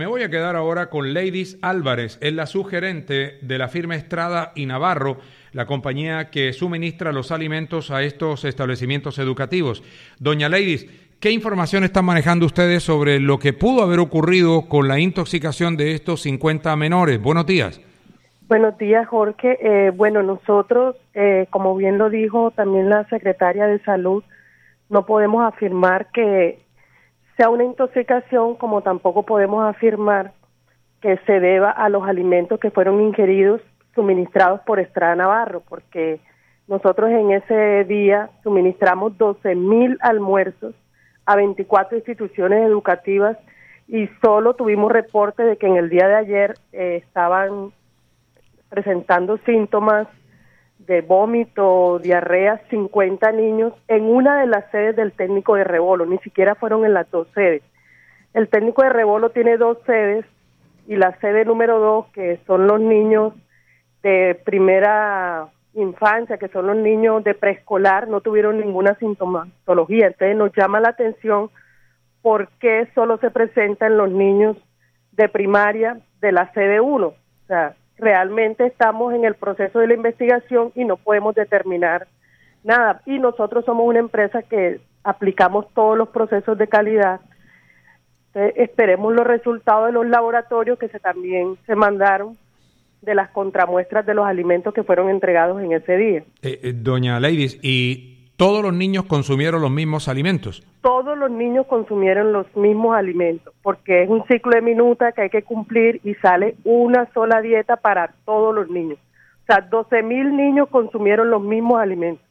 Me voy a quedar ahora con Leidis Álvarez, es la subgerente de la firma Estrada y Navarro, la compañía que suministra los alimentos a estos establecimientos educativos. Doña Leidis, ¿qué información están manejando ustedes sobre lo que pudo haber ocurrido con la intoxicación de estos 50 menores? Buenos días. Buenos días, Jorge. Nosotros, como bien lo dijo también la secretaria de Salud, no podemos afirmar que sea una intoxicación, como tampoco podemos afirmar que se deba a los alimentos que fueron ingeridos, suministrados por Estrada Navarro, porque nosotros en ese día suministramos 12,000 almuerzos a 24 instituciones educativas y solo tuvimos reporte de que en el día de ayer estaban presentando síntomas de vómito, diarrea, 50 niños en una de las sedes del técnico de Rebolo, ni siquiera fueron en las dos sedes. El técnico de Rebolo tiene dos sedes y la sede número 2, que son los niños de primera infancia, que son los niños de preescolar, no tuvieron ninguna sintomatología. Entonces nos llama la atención por qué solo se presentan los niños de primaria de la sede 1. O sea, realmente estamos en el proceso de la investigación y no podemos determinar nada. Y nosotros somos una empresa que aplicamos todos los procesos de calidad. Entonces, esperemos los resultados de los laboratorios que también se mandaron de las contramuestras de los alimentos que fueron entregados en ese día. Doña Leidis, ¿y todos los niños consumieron los mismos alimentos? Todos los niños consumieron los mismos alimentos, porque es un ciclo de minuta que hay que cumplir y sale una sola dieta para todos los niños. O sea, 12,000 niños consumieron los mismos alimentos.